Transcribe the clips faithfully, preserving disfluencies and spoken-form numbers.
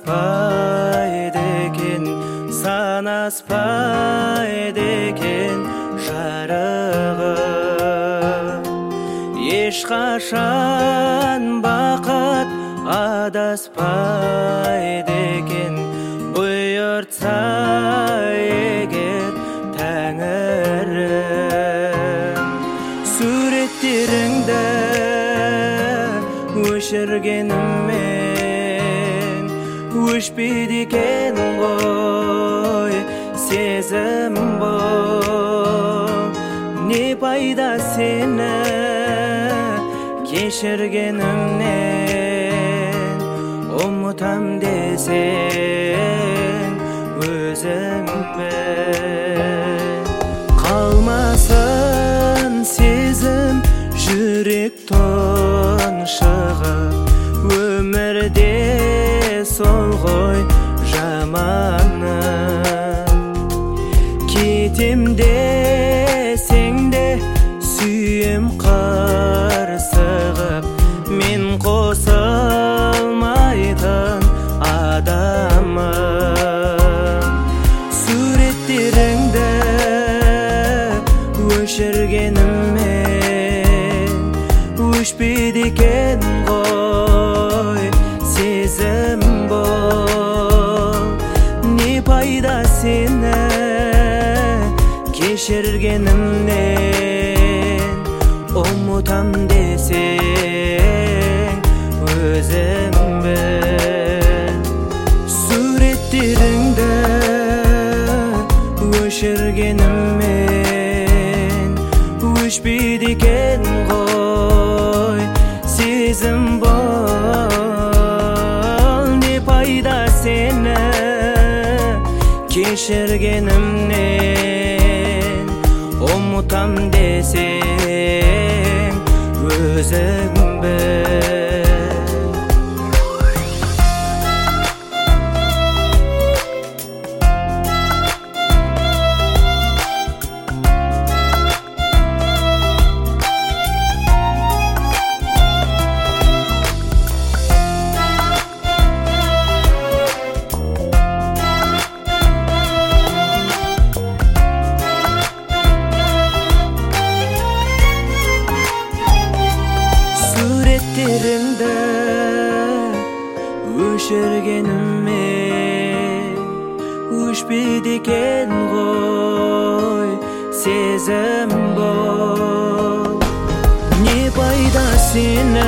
адаспайды экен, санаспайды экен жарығым. Ешқашан бақыт адаспайды екен, бұйыртса егер Тәңірім. Суреттеріңді өшіргеніммен өшпейді екен ғой сезім бұл. Не пайда сені кешіргенімнен, ұмытам десең өзіңмен. Қалмасын сезім жүрек тұншығып, өмірде сол ғой жаманы. Кетем десең де сүйем қарсығып, мен қосылмайтын адамым. Суреттеріңді өшіргеніммен өшпейді екен ғой сезім бұл. Не пайда сені кешіргенімнен, ұмытам десең өзіңмен. Суреттеріңді өшіргеніммен өшпейді екен ғой сезім бұл. Не пайда сені кешіргенімнен, ұмытам десең өзіңмен. Суреттеріңді өшіргеніммен өшпейді екен ғой сезім бұл. Не пайда сені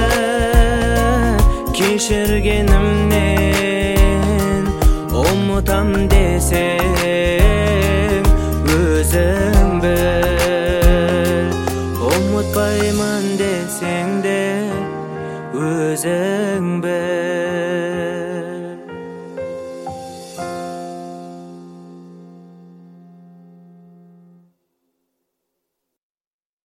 кешіргенімнен, ұмытам десең өзің біл. Ұмытпаймын десең де өзің біл.